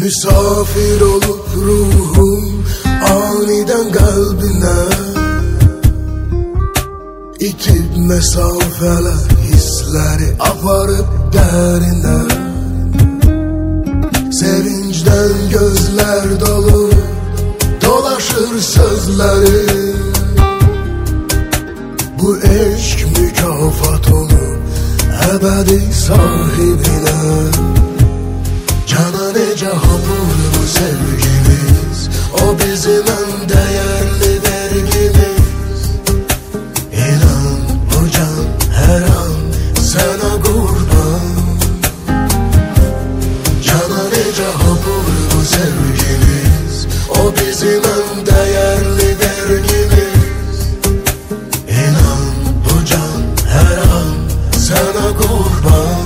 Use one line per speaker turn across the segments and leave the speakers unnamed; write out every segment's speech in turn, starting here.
Misafir olup ruhum aniden kalbine, itip mesafeler hisleri aparıp derine. Sevinçten gözler dolu dolaşır sözleri. Bu eşk mükafat olur ebedi sahibine. Cana nece hamur bu sevgimiz, o bizim en değerli vergimiz. İnan bu can her an sana kurban. Cana nece hamur bu sevgimiz, o bizim en değerli vergimiz. İnan bu can her an sana kurban.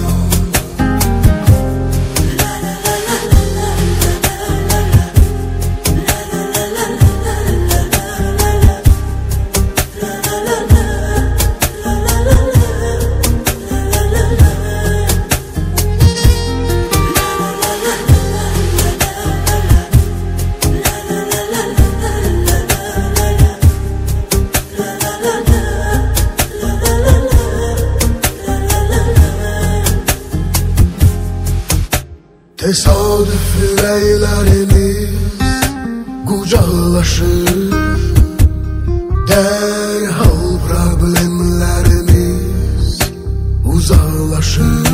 Tesadüf yüreklerimiz kucaklaşır, derhal problemlerimiz uzaklaşır.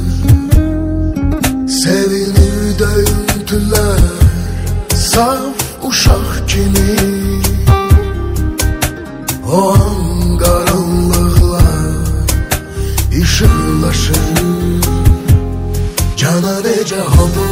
Sevinir döntüler saf uşak kimi, o an karanlıklar ışıklaşır. Cana nece hamur